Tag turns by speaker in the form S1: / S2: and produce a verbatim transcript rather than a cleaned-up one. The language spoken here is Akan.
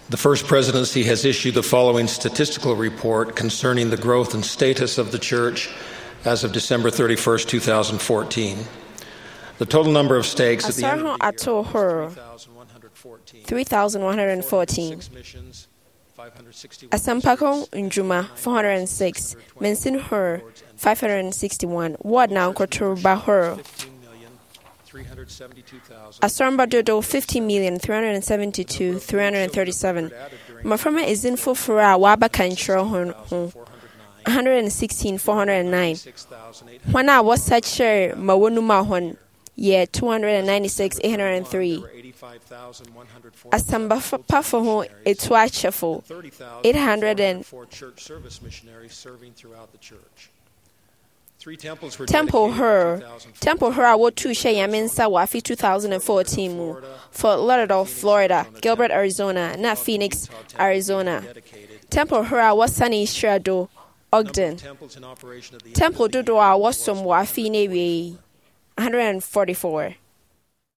S1: The First Presidency has issued the following statistical report concerning the growth and status of the Church as of December thirty-first, twenty fourteen. The total number of stakes at the end of the year
S2: three thousand one hundred fourteen. Asampako Njuma four hundred six. Mensin Her five hundred sixty-one. Ward now Koturba Her. Asarmba Dodo fifty million three hundred seventy-two three hundred thirty-seven. Maframa Izin Fufura Waba Kanchro Hon one hundred sixteen four hundred nine. When I was such share Mawunuma Hon year two hundred ninety-six eight hundred three. Asamba Pafo Etwachefo eight hundred and
S1: church service missionaries serving throughout the church. Three temples were
S2: Temple Her Temple Her Awo two Shayaminsa Wafi two thousand fourteen mu Fort Lauderdale, Florida, Gilbert, Arizona, not Phoenix, Arizona. Temple Her Awo Sunny Strado, Ogden. Temple Dodo Awo Som Wafi Newe one hundred forty-four.